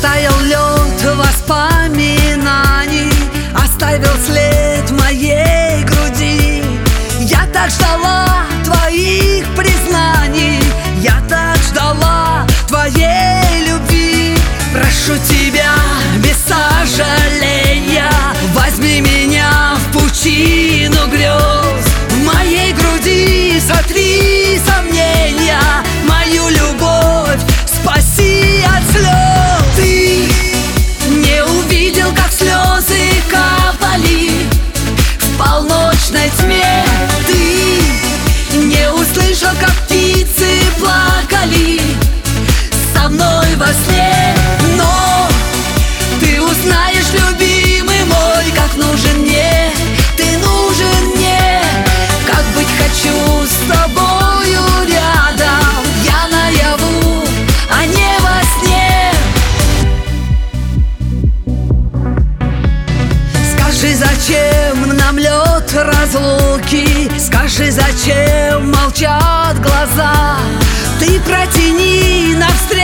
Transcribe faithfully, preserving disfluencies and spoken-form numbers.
Растаял лед воспоминаний, оставил след в моей груди. Я так ждала твоих признаний, я так ждала твоей любви. Прошу тебя без сожаления, возьми меня в пучину грез. В моей груди сотри сомнения, мою любовь спаси от слез. Ты не увидел, как слезы капали в полночной тьме. Ты не услышал, как птицы плакали со мной во сне. Но ты узнаешь, любимый мой, как нужен мне, ты нужен мне, как быть хочу с тобою рядом. Я наяву, а не во сне. Скажи, зачем нам лед разлуки? Скажи, зачем молчат глаза? Ты протяни навстречу